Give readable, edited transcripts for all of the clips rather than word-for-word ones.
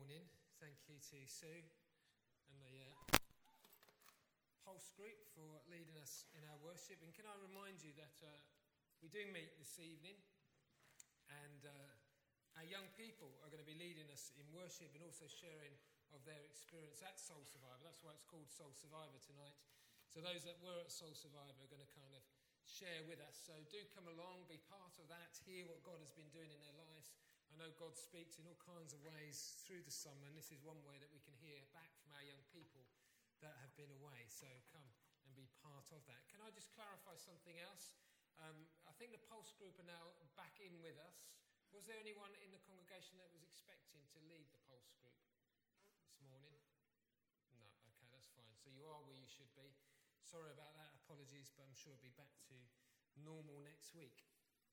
morning. Thank you to Sue and the Pulse group for leading us in our worship. And can I remind you that we do meet this evening, and our young people are going to be leading us in worship and also sharing of their experience at Soul Survivor. That's why it's called Soul Survivor tonight. So those that were at Soul Survivor are going to kind of share with us. So do come along, be part of that, hear what God has been doing in their lives. I know God speaks in all kinds of ways through the summer, and this is one way that we can hear back from our young people that have been away. So come and be part of that. Can I just clarify something else? I think the Pulse group are now back in with us. Was there anyone in the congregation that was expecting to lead the Pulse group this morning? No, okay, that's fine. So you are where you should be. Sorry about that, apologies, but I'm sure it'll be back to normal next week.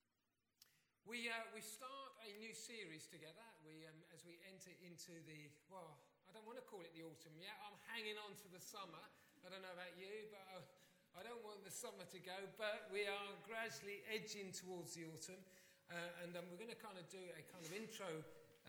We start a new series together. As we enter into I don't want to call it the autumn yet. I'm hanging on to the summer. I don't know about you, but I don't want the summer to go. But we are gradually edging towards the autumn, and we're going to kind of do a kind of intro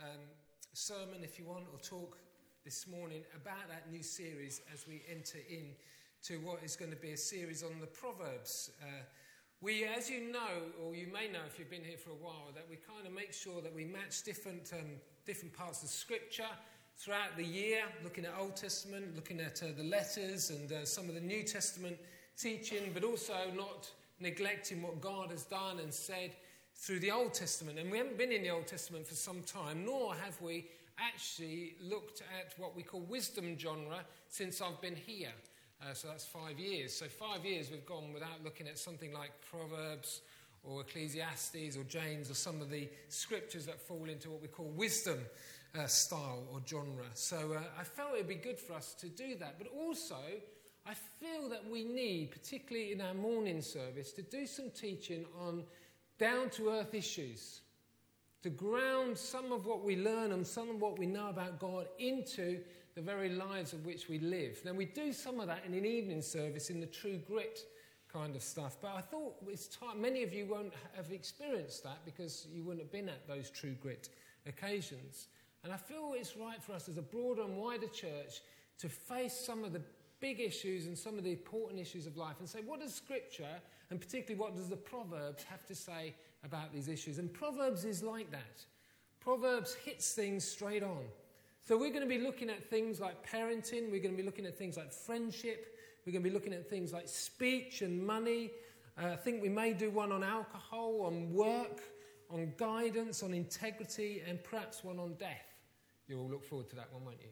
sermon, if you want, or talk this morning about that new series as we enter in to what is going to be a series on the Proverbs. We, as you know, or you may know if you've been here for a while, that we kind of make sure that we match different parts of Scripture throughout the year, looking at Old Testament, looking at the letters and some of the New Testament teaching, but also not neglecting what God has done and said through the Old Testament. And we haven't been in the Old Testament for some time, nor have we actually looked at what we call wisdom genre since I've been here. So that's 5 years. So 5 years we've gone without looking at something like Proverbs or Ecclesiastes or James or some of the scriptures that fall into what we call wisdom style or genre. So I felt it would be good for us to do that. But also I feel that we need, particularly in our morning service, to do some teaching on down-to-earth issues, to ground some of what we learn and some of what we know about God into the very lives of which we live. Now, we do some of that in an evening service in the True Grit kind of stuff, but I thought it's time. Many of you won't have experienced that because you wouldn't have been at those True Grit occasions. And I feel it's right for us as a broader and wider church to face some of the big issues and some of the important issues of life and say, what does Scripture, and particularly what does the Proverbs have to say about these issues? And Proverbs is like that. Proverbs hits things straight on. So we're going to be looking at things like parenting, we're going to be looking at things like friendship, we're going to be looking at things like speech and money. I think we may do one on alcohol, on work, on guidance, on integrity, and perhaps one on death. You'll all look forward to that one, won't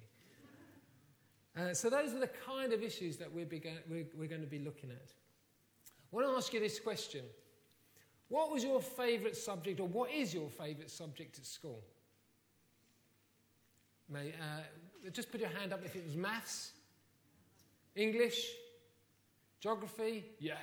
you? So those are the kind of issues that we're going to be looking at. I want to ask you this question. What was your favourite subject, or what is your favourite subject at school? Just put your hand up if it was maths, English, geography, yeah.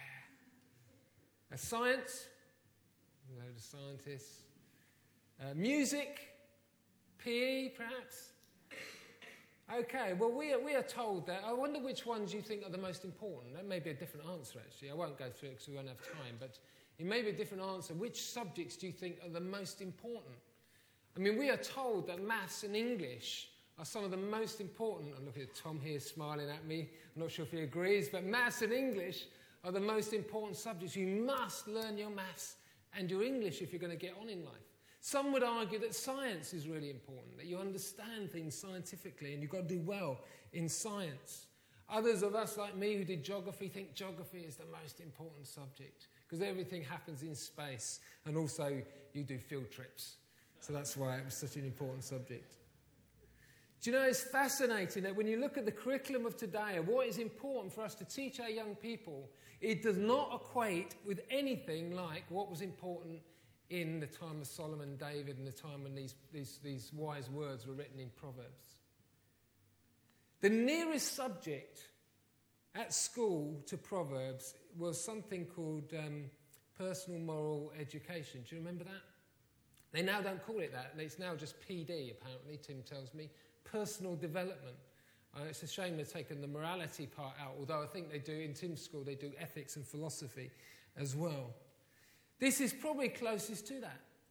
Science, a load of scientists. Music, PE perhaps. Okay, well we are told that. I wonder which ones you think are the most important. That may be a different answer actually. I won't go through it because we won't have time, but it may be a different answer. Which subjects do you think are the most important? I mean, we are told that maths and English are some of the most important. I'm looking at Tom here smiling at me. I'm not sure if he agrees, but maths and English are the most important subjects. You must learn your maths and your English if you're going to get on in life. Some would argue that science is really important, that you understand things scientifically and you've got to do well in science. Others of us, like me, who did geography, think geography is the most important subject because everything happens in space, and also you do field trips. So that's why it was such an important subject. Do you know, it's fascinating that when you look at the curriculum of today, what is important for us to teach our young people, it does not equate with anything like what was important in the time of Solomon and David and the time when these wise words were written in Proverbs. The nearest subject at school to Proverbs was something called personal moral education. Do you remember that? They now don't call it that. It's now just PD, apparently, Tim tells me. Personal development. It's a shame they've taken the morality part out, although I think they do, in Tim's school, they do ethics and philosophy as well. This is probably closest to that.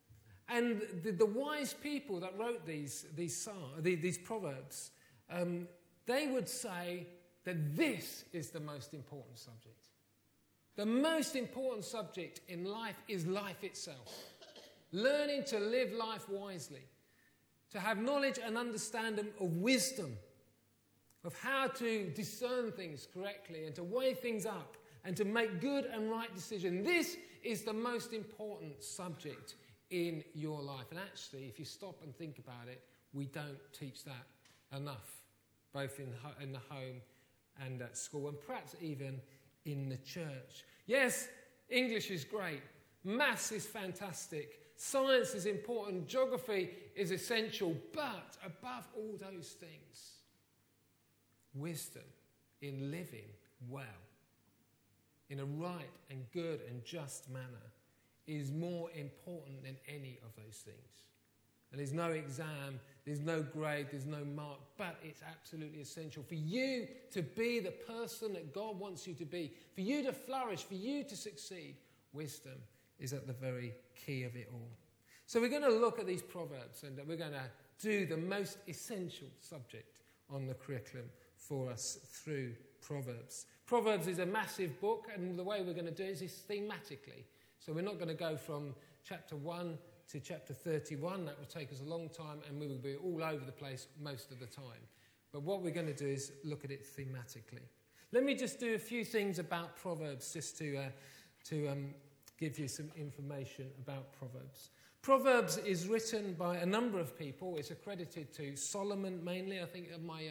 And the wise people that wrote these proverbs, they would say that this is the most important subject. The most important subject in life is life itself. Learning to live life wisely, to have knowledge and understanding of wisdom, of how to discern things correctly and to weigh things up and to make good and right decisions. This is the most important subject in your life. And actually, if you stop and think about it, we don't teach that enough, both in the home and at school, and perhaps even in the church. Yes, English is great. Maths is fantastic. Science is important. Geography is essential. But above all those things, wisdom in living well, in a right and good and just manner, is more important than any of those things. And there's no exam, there's no grade, there's no mark, but it's absolutely essential for you to be the person that God wants you to be, for you to flourish, for you to succeed. Wisdom is at the very key of it all. So we're going to look at these proverbs, and we're going to do the most essential subject on the curriculum for us through Proverbs. Proverbs is a massive book, and the way we're going to do it is thematically. So we're not going to go from chapter 1 to chapter 31. That would take us a long time, and we will be all over the place most of the time. But what we're going to do is look at it thematically. Let me just do a few things about Proverbs, just to give you some information about Proverbs. Proverbs is written by a number of people. It's accredited to Solomon mainly. I think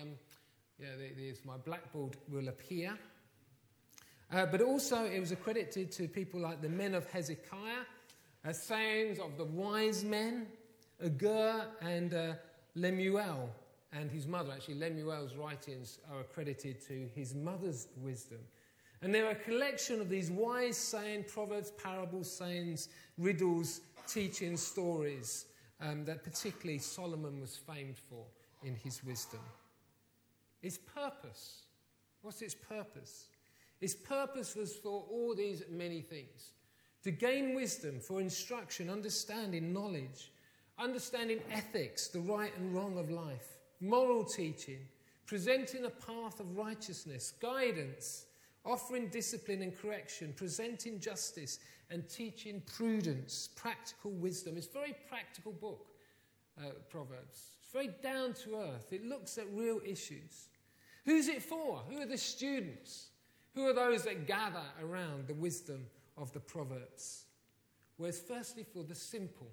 my blackboard will appear. But also it was accredited to people like the men of Hezekiah, sayings of the wise men, Agur and Lemuel, and his mother. Actually, Lemuel's writings are accredited to his mother's wisdom. And they're a collection of these wise saying, proverbs, parables, sayings, riddles, teaching stories that particularly Solomon was famed for in his wisdom. Its purpose. What's its purpose? Its purpose was for all these many things. To gain wisdom, for instruction, understanding, knowledge, understanding ethics, the right and wrong of life, moral teaching, presenting a path of righteousness, guidance, offering discipline and correction, presenting justice, and teaching prudence, practical wisdom. It's a very practical book, Proverbs. It's very down to earth. It looks at real issues. Who's it for? Who are the students? Who are those that gather around the wisdom of the Proverbs? Well, it's firstly for the simple.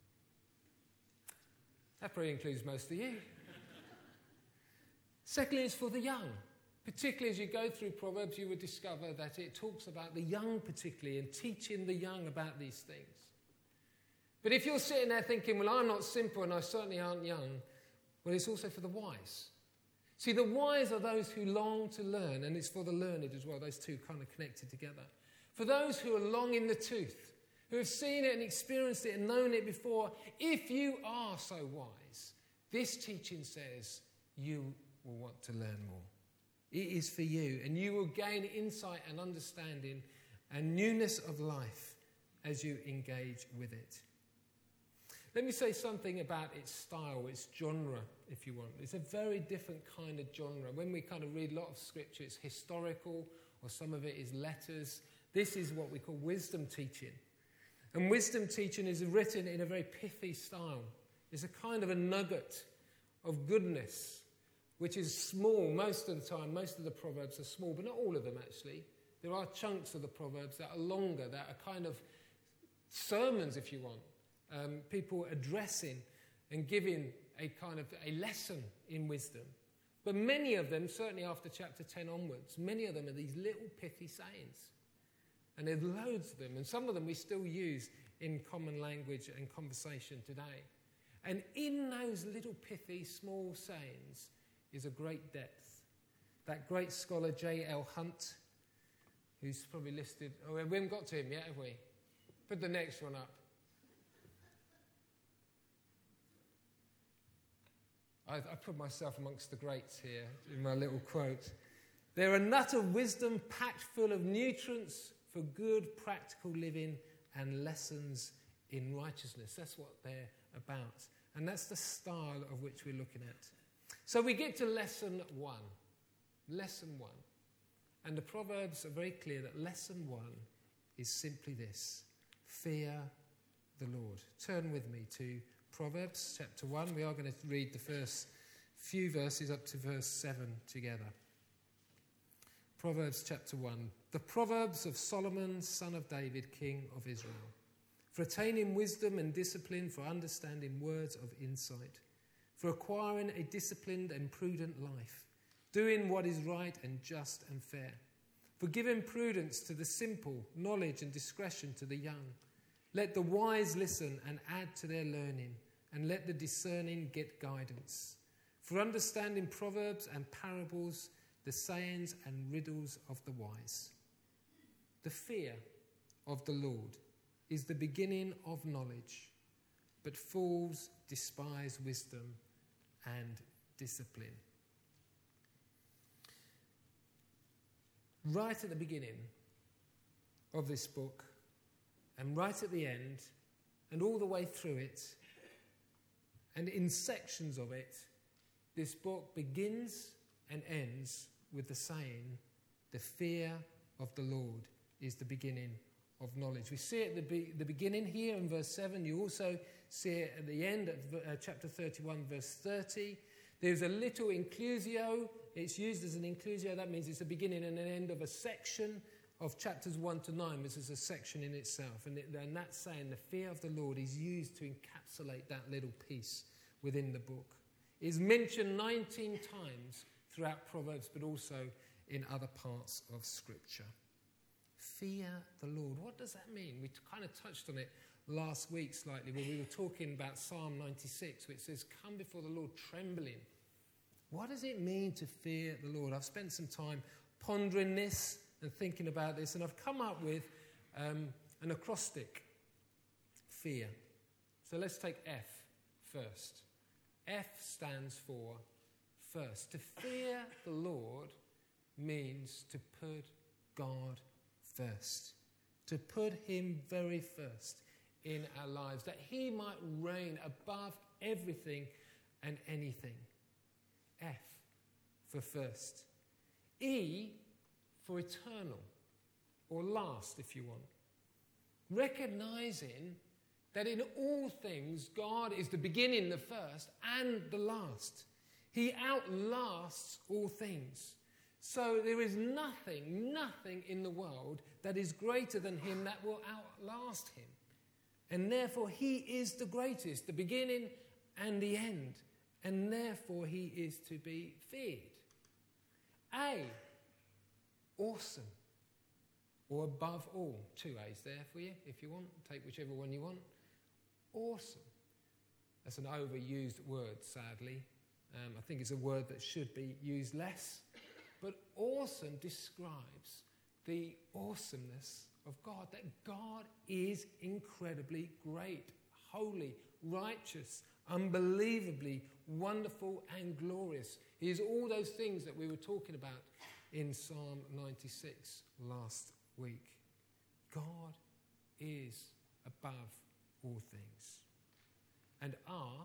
That probably includes most of you. Secondly, it's for the young. Particularly as you go through Proverbs, you will discover that it talks about the young particularly and teaching the young about these things. But if you're sitting there thinking, well, I'm not simple and I certainly aren't young, well, it's also for the wise. See, the wise are those who long to learn, and it's for the learned as well. Those two kind of connected together. For those who are long in the tooth, who have seen it and experienced it and known it before, if you are so wise, this teaching says you will want to learn more. It is for you, and you will gain insight and understanding and newness of life as you engage with it. Let me say something about its style, its genre, if you want. It's a very different kind of genre. When we kind of read a lot of scripture, it's historical, or some of it is letters. This is what we call wisdom teaching. And wisdom teaching is written in a very pithy style. It's a kind of a nugget of goodness, which is small most of the time. Most of the Proverbs are small, but not all of them actually. There are chunks of the Proverbs that are longer, that are kind of sermons, if you want. People addressing and giving a kind of a lesson in wisdom. But many of them, certainly after chapter 10 onwards, many of them are these little pithy sayings. And there's loads of them, and some of them we still use in common language and conversation today. And in those little pithy small sayings is a great depth. That great scholar J.L. Hunt, who's probably listed... Oh, we haven't got to him yet, have we? Put the next one up. I put myself amongst the greats here in my little quote. They're a nut of wisdom packed full of nutrients for good practical living and lessons in righteousness. That's what they're about. And that's the style of which we're looking at. So we get to lesson 1. Lesson 1. And the Proverbs are very clear that lesson 1 is simply this: fear the Lord. Turn with me to Proverbs chapter 1. We are going to read the first few verses up to verse 7 together. Proverbs chapter 1. The Proverbs of Solomon, son of David, king of Israel. For attaining wisdom and discipline, for understanding words of insight, for acquiring a disciplined and prudent life, doing what is right and just and fair, for giving prudence to the simple, knowledge and discretion to the young. Let the wise listen and add to their learning, and let the discerning get guidance. For understanding proverbs and parables, the sayings and riddles of the wise. The fear of the Lord is the beginning of knowledge, but fools despise wisdom and discipline. Right at the beginning of this book, and right at the end, and all the way through it, and in sections of it, this book begins and ends with the saying, the fear of the Lord is the beginning of knowledge. We see it at the beginning here in verse 7. You also see it at the end of chapter 31, verse 30. There's a little inclusio. It's used as an inclusio. That means it's the beginning and an end of a section of chapters 1 to 9. This is a section in itself. And that's saying the fear of the Lord is used to encapsulate that little piece within the book. It's mentioned 19 times throughout Proverbs, but also in other parts of Scripture. Fear the Lord. What does that mean? We kind of touched on it last week slightly when we were talking about Psalm 96, which says, come before the Lord trembling. What does it mean to fear the Lord? I've spent some time pondering this and thinking about this, and I've come up with an acrostic. Fear. So let's take F first. F stands for first. To fear the Lord means to put God first. To put him very first in our lives, that he might reign above everything and anything. F for first. E for eternal, or last if you want. Recognizing that in all things God is the beginning, the first, and the last. He outlasts all things. So there is nothing in the world that is greater than him that will outlast him. And therefore he is the greatest, the beginning and the end. And therefore he is to be feared. A, awesome, or above all. 2 A's there for you if you want. Take whichever one you want. Awesome. That's an overused word, sadly. I think it's a word that should be used less. But awesome describes the awesomeness of God, that God is incredibly great, holy, righteous, unbelievably wonderful and glorious. He is all those things that we were talking about in Psalm 96 last week. God is above all things and are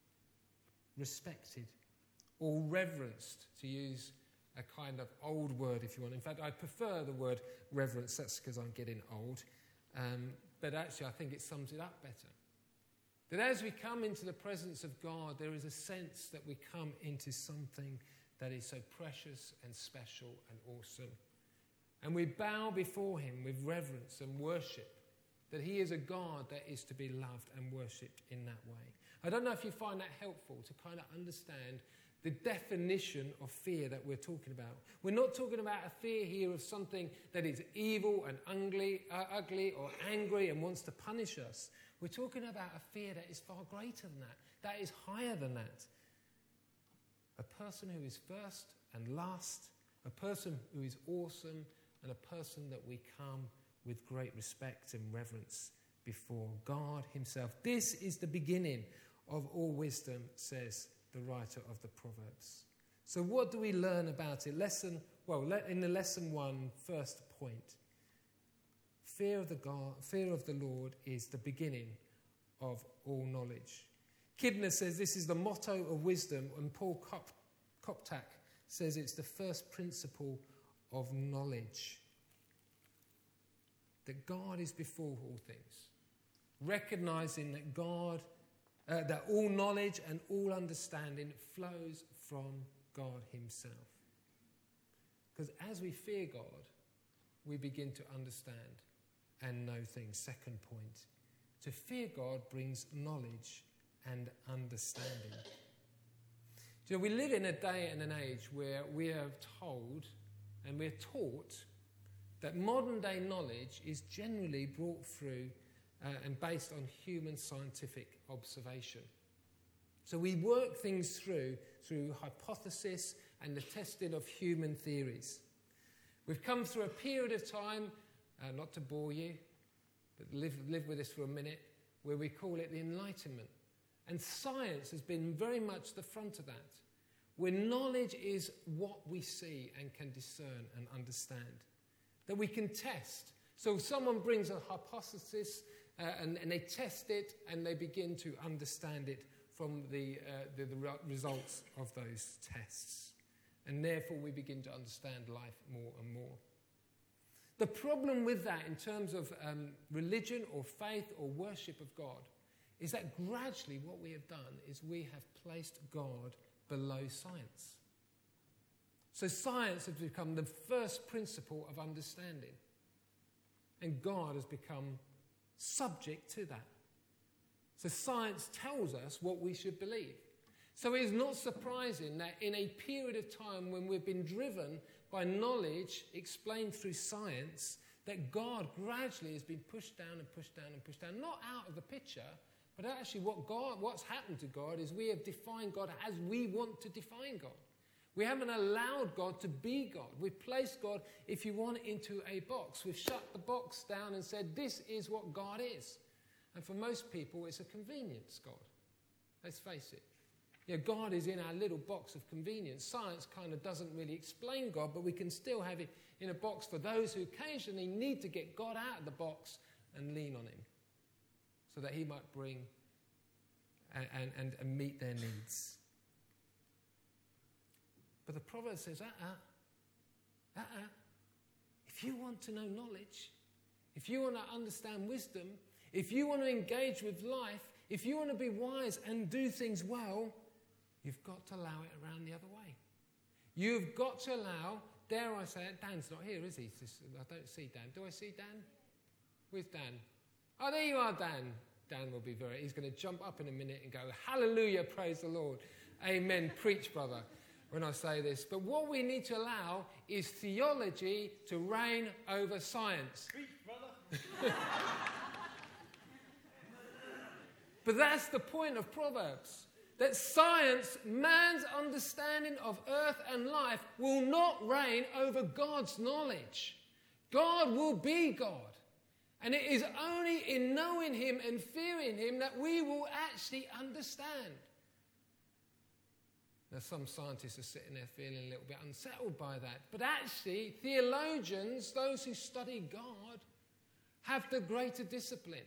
respected or reverenced, to use a kind of old word if you want. In fact, I prefer the word reverence. That's because I'm getting old. But actually, I think it sums it up better. That as we come into the presence of God, there is a sense that we come into something that is so precious and special and awesome. And we bow before him with reverence and worship, that he is a God that is to be loved and worshipped in that way. I don't know if you find that helpful to kind of understand the definition of fear that we're talking about. We're not talking about a fear here of something that is evil and ugly or angry and wants to punish us. We're talking about a fear that is far greater than that is higher than that. A person who is first and last, a person who is awesome, and a person that we come with great respect and reverence before God himself. This is the beginning of all wisdom, says the writer of the Proverbs. So what do we learn about it? In the lesson 1, first point. Fear of the Lord is the beginning of all knowledge. Kibner says this is the motto of wisdom, and Paul Koptak says it's the first principle of knowledge. That God is before all things. Recognizing that that all knowledge and all understanding flows from God himself. Because as we fear God, we begin to understand and know things. Second point, to fear God brings knowledge and understanding. You know, we live in a day and an age where we are told and we're taught that modern day knowledge is generally brought through and based on human scientific observation. So we work things through hypothesis and the testing of human theories. We've come through a period of time, not to bore you, but live with this for a minute, where we call it the Enlightenment. And science has been very much the front of that, where knowledge is what we see and can discern and understand, that we can test. So someone brings a hypothesis and they test it and they begin to understand it from the results of those tests. And therefore we begin to understand life more and more. The problem with that in terms of religion or faith or worship of God is that gradually what we have done is we have placed God below science. So science has become the first principle of understanding. And God has become subject to that. So science tells us what we should believe. So it is not surprising that in a period of time when we've been driven by knowledge explained through science, that God gradually has been pushed down and pushed down and pushed down, not out of the picture, but actually what's happened to God is we have defined God as we want to define God. We haven't allowed God to be God. We've placed God, if you want, into a box. We've shut the box down and said, this is what God is. And for most people, it's a convenience God. Let's face it. You know, God is in our little box of convenience. Science kind of doesn't really explain God, but we can still have it in a box for those who occasionally need to get God out of the box and lean on him so that he might bring and meet their needs. But the proverb says, if you want to know knowledge, if you want to understand wisdom, if you want to engage with life, if you want to be wise and do things well, you've got to allow it around the other way. You've got to allow, dare I say it, Dan's not here, is he? I don't see Dan. Do I see Dan? Where's Dan? Oh, there you are, Dan. Dan will be he's going to jump up in a minute and go, hallelujah, praise the Lord. Amen, preach, brother, when I say this. But what we need to allow is theology to reign over science. Preach, brother. But that's the point of Proverbs. That science, man's understanding of earth and life, will not reign over God's knowledge. God will be God. And it is only in knowing him and fearing him that we will actually understand. Now, some scientists are sitting there feeling a little bit unsettled by that. But actually, theologians, those who study God, have the greater discipline.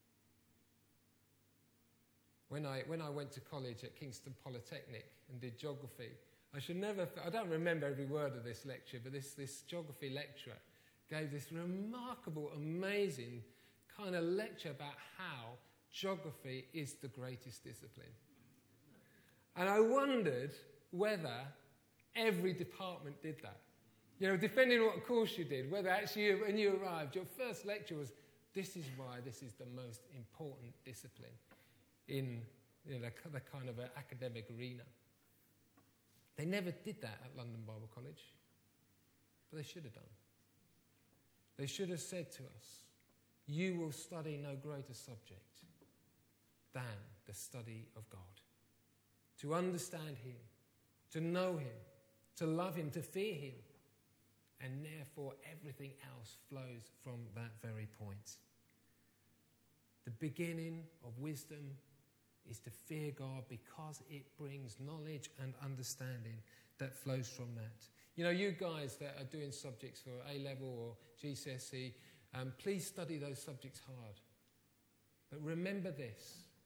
When I went to college at Kingston Polytechnic and did geography, I don't remember every word of this lecture, but this geography lecturer gave this remarkable, amazing kind of lecture about how geography is the greatest discipline. And I wondered whether every department did that. You know, depending on what course you did, whether actually when you arrived, your first lecture was, this is why this is the most important discipline in the kind of academic arena. They never did that at London Bible College, but they should have done. They should have said to us, you will study no greater subject than the study of God. To understand him, to know him, to love him, to fear him. And therefore everything else flows from that very point. The beginning of wisdom is to fear God because it brings knowledge and understanding that flows from that. You know, you guys that are doing subjects for A-level or GCSE, please study those subjects hard. But remember this,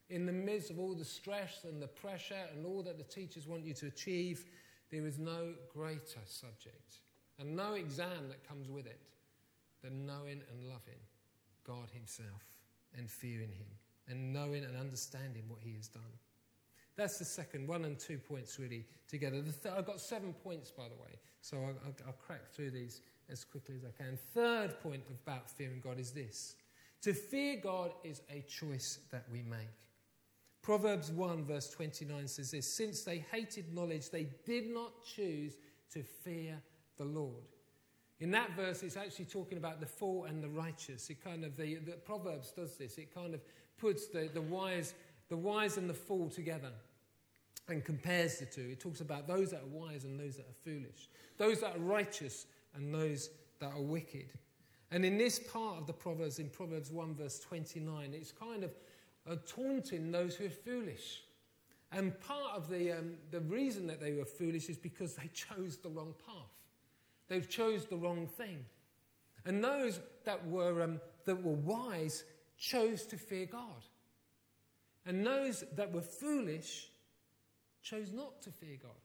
In the midst of all the stress and the pressure and all that the teachers want you to achieve, there is no greater subject and no exam that comes with it than knowing and loving God himself and fearing him and knowing and understanding what he has done. That's the second, 1 and 2 points really together. I've got 7 points, by the way, so I'll crack through these as quickly as I can. Third point about fearing God is this. To fear God is a choice that we make. Proverbs 1 verse 29 says this, since they hated knowledge, they did not choose to fear the Lord. In that verse, it's actually talking about the fool and the righteous. It kind of, the Proverbs does this. It kind of puts the wise and the fool together and compares the two. It talks about those that are wise and those that are foolish, those that are righteous and those that are wicked. And in this part of the Proverbs, in Proverbs 1 verse 29, it's kind of taunting those who are foolish. And part of the reason that they were foolish is because they chose the wrong path. They chose the wrong thing. And those that were wise chose to fear God. And those that were foolish chose not to fear God.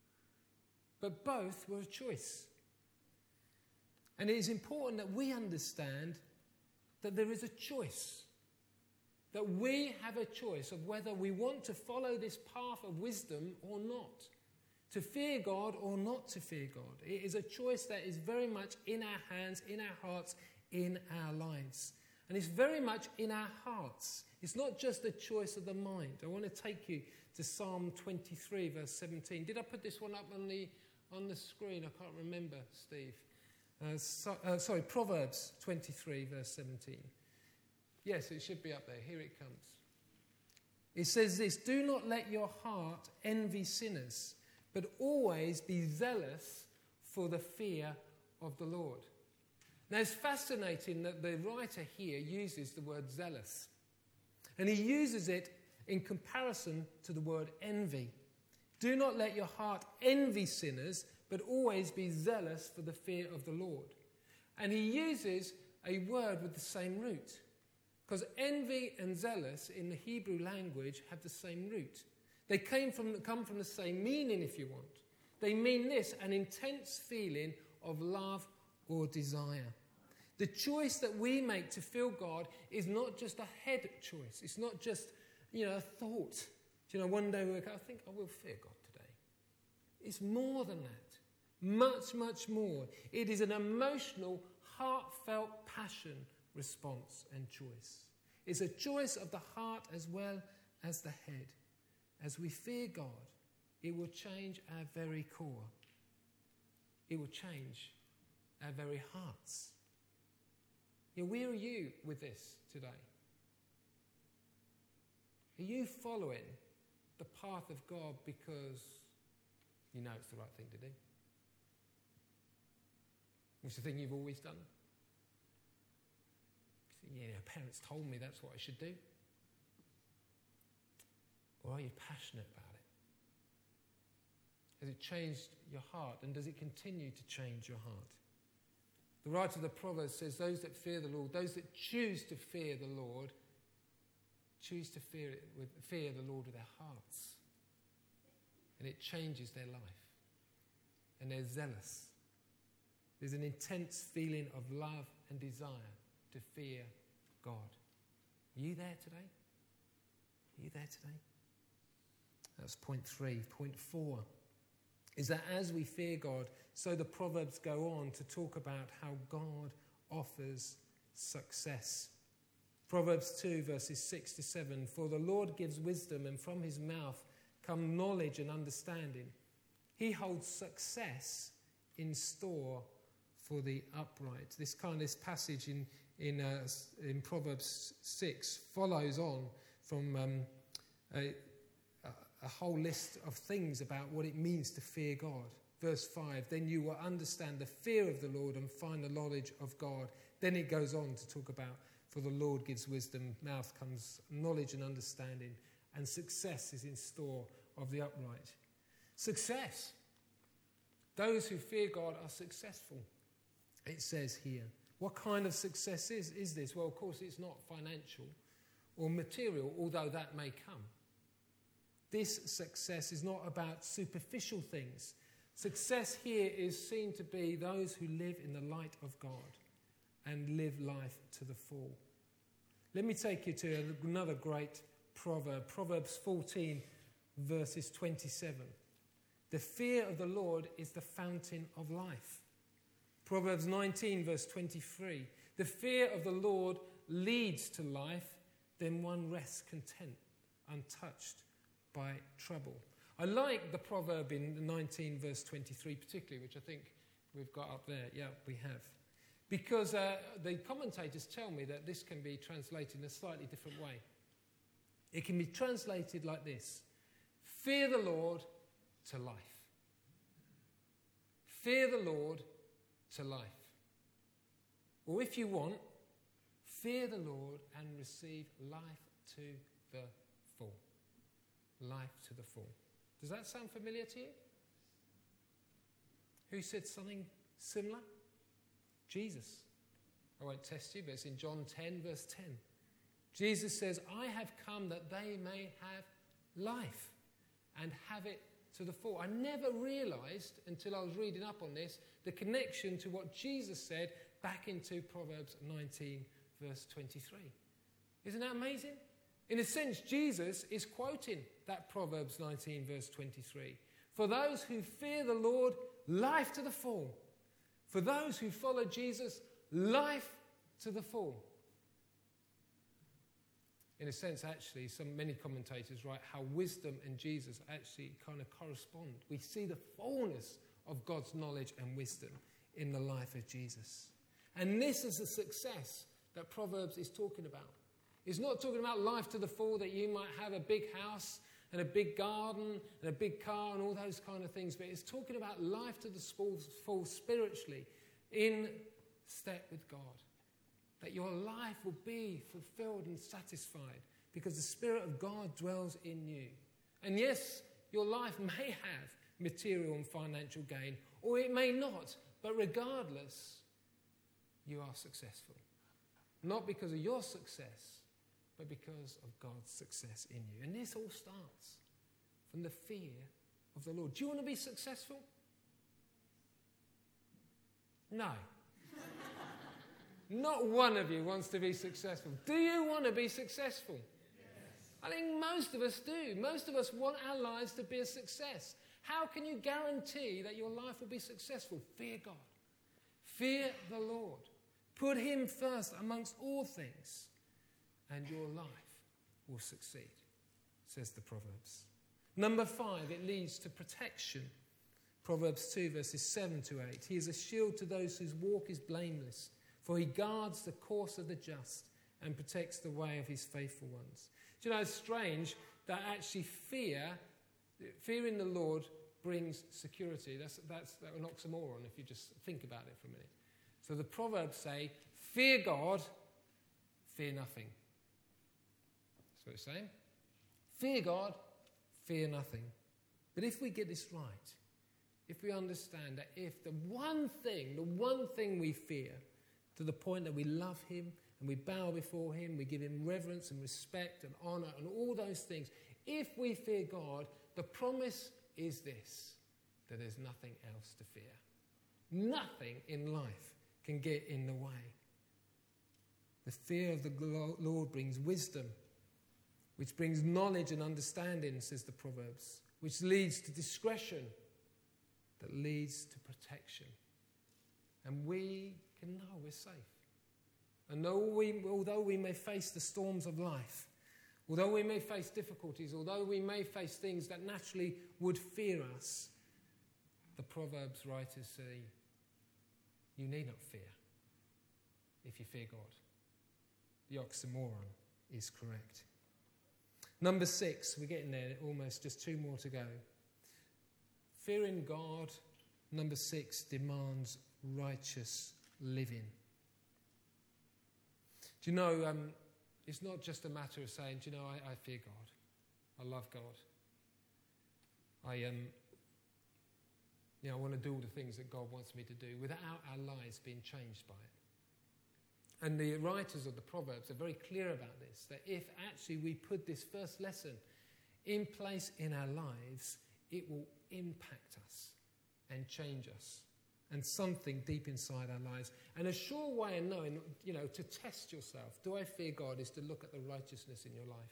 But both were a choice. And it is important that we understand that there is a choice. That we have a choice of whether we want to follow this path of wisdom or not. To fear God or not to fear God. It is a choice that is very much in our hands, in our hearts, in our lives. And it's very much in our hearts. It's not just a choice of the mind. I want to take you to Psalm 23, verse 17. Did I put this one up on the screen? I can't remember, Steve. Proverbs 23, verse 17. Yes, it should be up there. Here it comes. It says this, do not let your heart envy sinners, but always be zealous for the fear of the Lord. Now, it's fascinating that the writer here uses the word zealous. And he uses it in comparison to the word envy. Do not let your heart envy sinners, but always be zealous for the fear of the Lord. And he uses a word with the same root. Because envy and zealous in the Hebrew language have the same root. They come from the same meaning, if you want. They mean this, an intense feeling of love or desire. The choice that we make to feel God is not just a head choice. It's not just, a thought. One day we'll go, I think I will fear God today. It's more than that. Much, much more. It is an emotional, heartfelt passion response and choice. It's a choice of the heart as well as the head. As we fear God, it will change our very core. It will change our very hearts. Where are you with this today? Are you following the path of God because you know it's the right thing to do? It's the thing you've always done? Parents told me that's what I should do. Or are you passionate about it? Has it changed your heart? And does it continue to change your heart? The writer of the Proverbs says, those that fear the Lord, those that choose to fear the Lord, choose to fear the Lord with their hearts. And it changes their life. And they're zealous. There's an intense feeling of love and desire to fear God. Are you there today? Are you there today? That's point 3. Point 4 is that as we fear God, so the Proverbs go on to talk about how God offers success. Proverbs 2 verses 6 to 7. For the Lord gives wisdom, and from his mouth come knowledge and understanding. He holds success in store for the upright. This passage in Proverbs 6 follows on from a whole list of things about what it means to fear God. Verse 5, then you will understand the fear of the Lord and find the knowledge of God. Then it goes on to talk about, for the Lord gives wisdom, mouth comes knowledge and understanding, and success is in store of the upright. Success. Those who fear God are successful, it says here. What kind of success is this? Well, of course, it's not financial or material, although that may come. This success is not about superficial things. Success here is seen to be those who live in the light of God and live life to the full. Let me take you to another great proverb, Proverbs 14, verses 27. The fear of the Lord is the fountain of life. Proverbs 19, verse 23. The fear of the Lord leads to life, then one rests content, untouched by trouble. I like the proverb in 19, verse 23 particularly, which I think we've got up there. Yeah, we have. Because the commentators tell me that this can be translated in a slightly different way. It can be translated like this: fear the Lord to life. Fear the Lord to life. Or if you want, fear the Lord and receive life to the full. Life to the full. Does that sound familiar to you? Who said something similar? Jesus. I won't test you, but it's in John 10, verse 10. Jesus says, I have come that they may have life and have it to the full. I never realised until I was reading up on this the connection to what Jesus said back into Proverbs 19, verse 23. Isn't that amazing? In a sense, Jesus is quoting that Proverbs 19, verse 23. For those who fear the Lord, life to the full. For those who follow Jesus, life to the full. In a sense, actually, many commentators write how wisdom and Jesus actually kind of correspond. We see the fullness of God's knowledge and wisdom in the life of Jesus. And this is the success that Proverbs is talking about. It's not talking about life to the full, that you might have a big house and a big garden and a big car and all those kind of things, but it's talking about life to the full spiritually, in step with God. That your life will be fulfilled and satisfied because the Spirit of God dwells in you. And yes, your life may have material and financial gain, or it may not, but regardless, you are successful. Not because of your success, but because of God's success in you. And this all starts from the fear of the Lord. Do you want to be successful? No. Not one of you wants to be successful. Do you want to be successful? Yes. I think most of us do. Most of us want our lives to be a success. How can you guarantee that your life will be successful? Fear God. Fear the Lord. Put Him first amongst all things, and your life will succeed, says the Proverbs. Number 5, it leads to protection. Proverbs 2, verses 7 to 8. He is a shield to those whose walk is blameless, for He guards the course of the just and protects the way of His faithful ones. Do you know, it's strange that actually fearing the Lord brings security. That's an oxymoron if you just think about it for a minute. So the Proverbs say, fear God, fear nothing. That's what it's saying. Fear God, fear nothing. But if we get this right, if we understand that if the one thing we fear, to the point that we love Him and we bow before Him, we give Him reverence and respect and honour and all those things, if we fear God, the promise is this, that there's nothing else to fear. Nothing in life can get in the way. The fear of the Lord brings wisdom, which brings knowledge and understanding, says the Proverbs, which leads to discretion, that leads to protection. And we can know we're safe. And although we may face the storms of life, although we may face difficulties, although we may face things that naturally would fear us, the Proverbs writers say, you need not fear if you fear God. The oxymoron is correct. Number 6, we're getting there, almost just 2 more to go. Fearing God, number 6, demands righteous living. Do you know, it's not just a matter of saying, do you know, I fear God. I love God. I want to do all the things that God wants me to do without our lives being changed by it. And the writers of the Proverbs are very clear about this, that if actually we put this first lesson in place in our lives, it will impact us and change us. And something deep inside our lives. And a sure way of knowing, to test yourself, do I fear God, is to look at the righteousness in your life.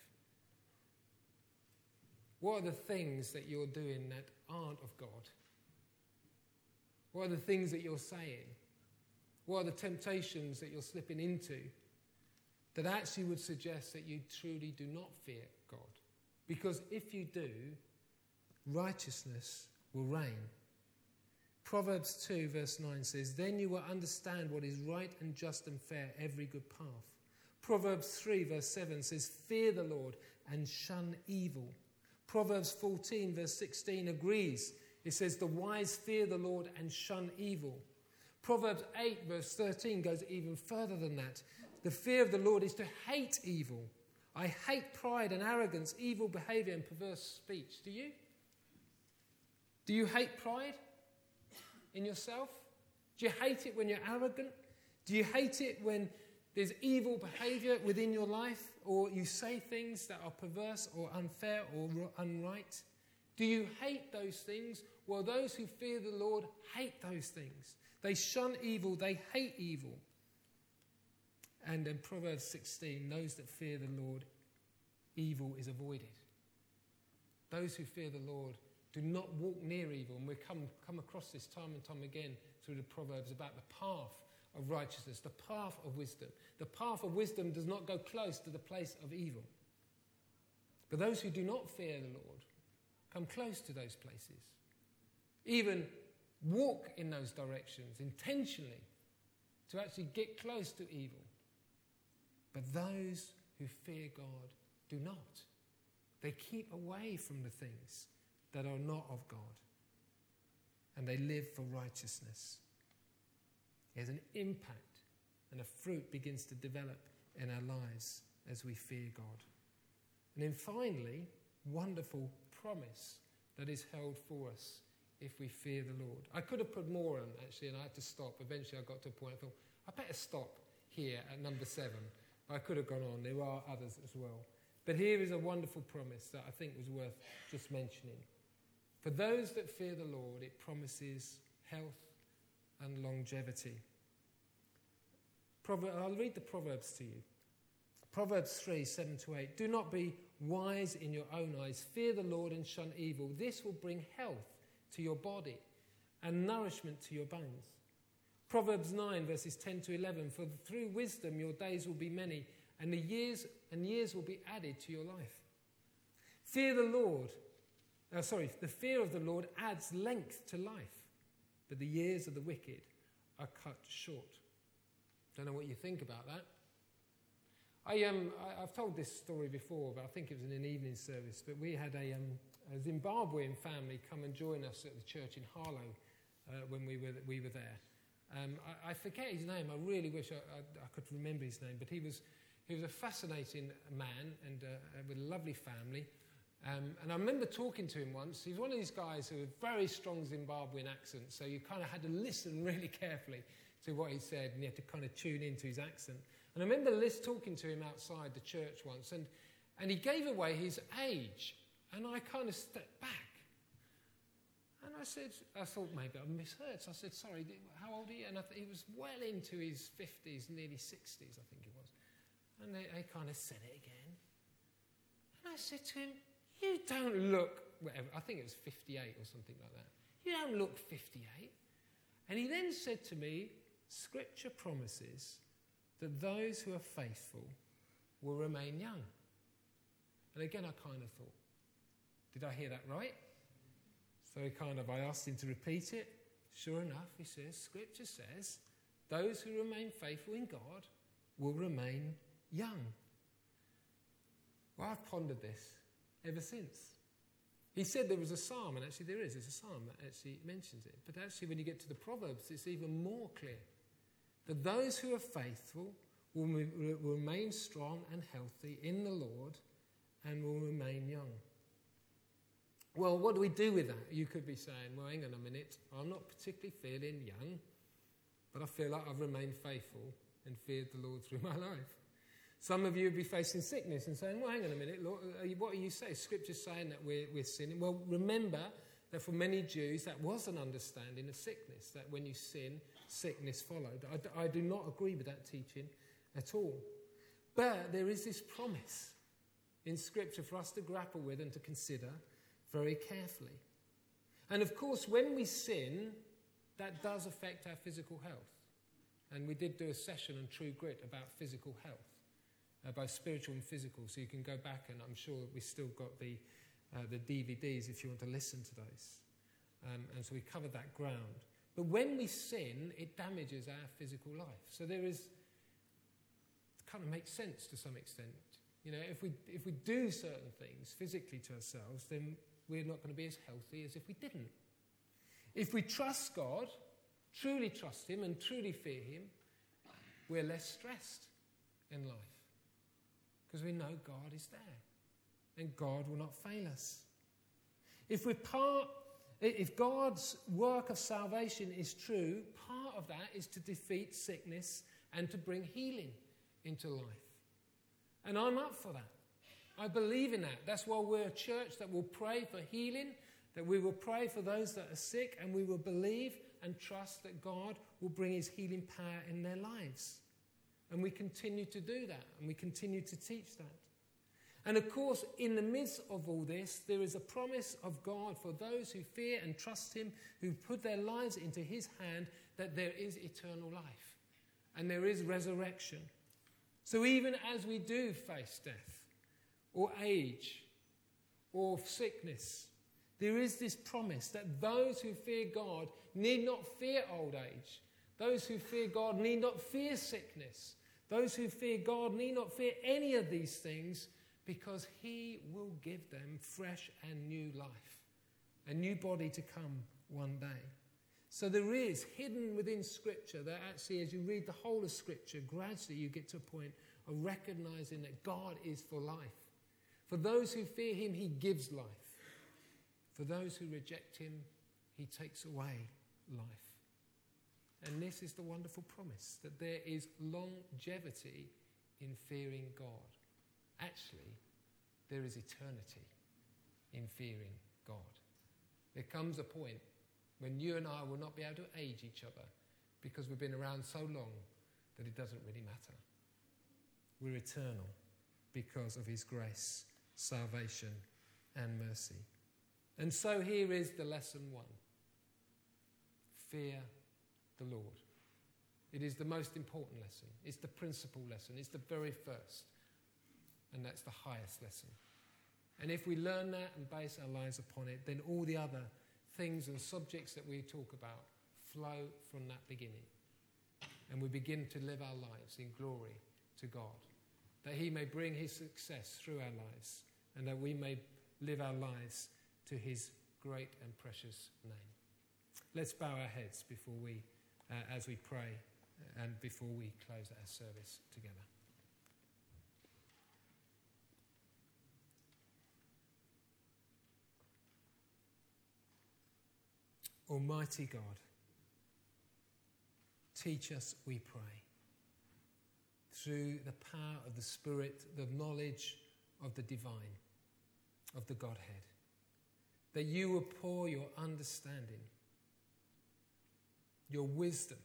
What are the things that you're doing that aren't of God? What are the things that you're saying? What are the temptations that you're slipping into that actually would suggest that you truly do not fear God? Because if you do, righteousness will reign. Proverbs 2 verse 9 says, "Then you will understand what is right and just and fair, every good path." Proverbs 3 verse 7 says, "Fear the Lord and shun evil." Proverbs 14 verse 16 agrees. It says, "The wise fear the Lord and shun evil." Proverbs 8 verse 13 goes even further than that. The fear of the Lord is to hate evil. "I hate pride and arrogance, evil behavior and perverse speech." Do you? Do you hate pride in yourself? Do you hate it when you're arrogant? Do you hate it when there's evil behavior within your life, or you say things that are perverse or unfair or unright? Do you hate those things? Well, those who fear the Lord hate those things. They shun evil, they hate evil. And in Proverbs 16, those that fear the Lord, evil is avoided. Those who fear the Lord do not walk near evil. And we come across this time and time again through the Proverbs about the path of righteousness, the path of wisdom. The path of wisdom does not go close to the place of evil. But those who do not fear the Lord come close to those places. Even walk in those directions intentionally to actually get close to evil. But those who fear God do not. They keep away from the things that are not of God. And they live for righteousness. There's an impact and a fruit begins to develop in our lives as we fear God. And then finally, wonderful promise that is held for us if we fear the Lord. I could have put more on actually, and I had to stop. Eventually I got to a point I thought, I better stop here at number 7. I could have gone on. There are others as well. But here is a wonderful promise that I think was worth just mentioning. For those that fear the Lord, it promises health and longevity. I'll read the Proverbs to you. Proverbs 3, 7-8. "Do not be wise in your own eyes. Fear the Lord and shun evil. This will bring health to your body and nourishment to your bones." Proverbs 9, verses 10-11. "For through wisdom your days will be many, and the years will be added to your life." The fear of the Lord adds length to life, but the years of the wicked are cut short. Don't know what you think about that. I've told this story before, but I think it was in an evening service. But we had a Zimbabwean family come and join us at the church in Harlow when we were there. I forget his name. I really wish I could remember his name. But he was a fascinating man and with a lovely family. And I remember talking to him once. He's one of these guys who had a very strong Zimbabwean accent, so you kind of had to listen really carefully to what he said, and you had to kind of tune into his accent. And I remember Liz talking to him outside the church once, and he gave away his age, and I kind of stepped back. And I thought maybe I misheard, so I said, "Sorry, how old are you?" And he was well into his 50s, nearly 60s, I think it was. And they kind of said it again. And I said to him, "You don't look," whatever, I think it was 58 or something like that. "You don't look 58. And he then said to me, "Scripture promises that those who are faithful will remain young." And again, I kind of thought, did I hear that right? So I asked him to repeat it. Sure enough, he says, "Scripture says, those who remain faithful in God will remain young." Well, I've pondered this ever since. He said there was a psalm, and actually there's a psalm that actually mentions it. But actually when you get to the Proverbs, it's even more clear that those who are faithful will remain strong and healthy in the Lord and will remain young. Well, what do we do with that? You could be saying, well, hang on a minute, I'm not particularly feeling young, but I feel like I've remained faithful and feared the Lord through my life. Some of you will be facing sickness and saying, well, hang on a minute, Lord, what are you saying? Scripture's saying that we're sinning. Well, remember that for many Jews, that was an understanding of sickness, that when you sin, sickness followed. I do not agree with that teaching at all. But there is this promise in Scripture for us to grapple with and to consider very carefully. And of course, when we sin, that does affect our physical health. And we did do a session on True Grit about physical health, both spiritual and physical. So you can go back, and I'm sure we've still got the DVDs if you want to listen to those. And so we covered that ground. But when we sin, it damages our physical life. So there is, it kind of makes sense to some extent. You know, if we do certain things physically to ourselves, then we're not going to be as healthy as if we didn't. If we trust God, truly trust Him and truly fear Him, we're less stressed in life. Because we know God is there. And God will not fail us. If God's work of salvation is true, part of that is to defeat sickness and to bring healing into life. And I'm up for that. I believe in that. That's why we're a church that will pray for healing, that we will pray for those that are sick, and we will believe and trust that God will bring His healing power in their lives. And we continue to do that, and we continue to teach that. And of course, in the midst of all this, there is a promise of God for those who fear and trust Him, who put their lives into His hand, that there is eternal life and there is resurrection. So even as we do face death or age or sickness, there is this promise that those who fear God need not fear old age. Those who fear God need not fear sickness. Those who fear God need not fear any of these things, because He will give them fresh and new life, a new body to come one day. So there is hidden within Scripture that actually, as you read the whole of Scripture, gradually you get to a point of recognizing that God is for life. For those who fear Him, He gives life. For those who reject Him, He takes away life. And this is the wonderful promise, that there is longevity in fearing God. Actually, there is eternity in fearing God. There comes a point when you and I will not be able to age each other because we've been around so long that it doesn't really matter. We're eternal because of His grace, salvation, and mercy. And so here is the lesson 1. Fear the Lord. It is the most important lesson. It's the principal lesson. It's the very first. And that's the highest lesson. And if we learn that and base our lives upon it, then all the other things and subjects that we talk about flow from that beginning. And we begin to live our lives in glory to God. That He may bring His success through our lives, and that we may live our lives to His great and precious name. Let's bow our heads before we, as we pray, and before we close our service together. Almighty God, teach us, we pray, through the power of the Spirit, the knowledge of the divine, of the Godhead, that you will pour your understanding, your wisdom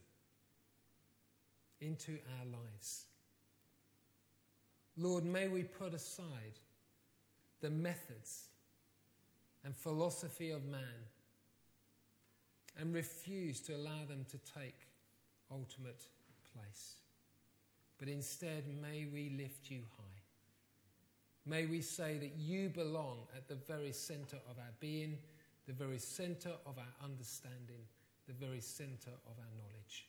into our lives. Lord, may we put aside the methods and philosophy of man and refuse to allow them to take ultimate place. But instead, may we lift you high. May we say that you belong at the very center of our being, the very center of our understanding, the very center of our knowledge.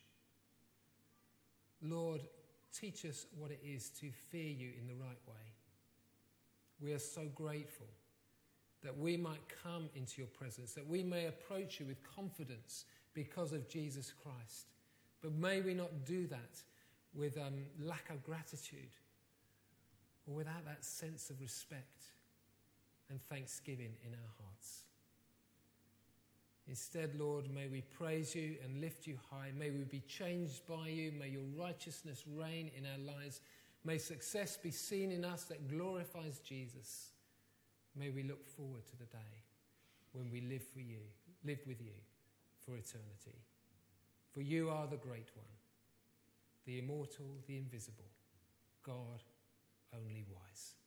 Lord, teach us what it is to fear you in the right way. We are so grateful that we might come into your presence, that we may approach you with confidence because of Jesus Christ. But may we not do that with lack of gratitude or without that sense of respect and thanksgiving in our hearts. Instead, Lord, may we praise you and lift you high. May we be changed by you. May your righteousness reign in our lives. May success be seen in us that glorifies Jesus. May we look forward to the day when we live with you for eternity. For you are the great one, the immortal, the invisible, God only wise.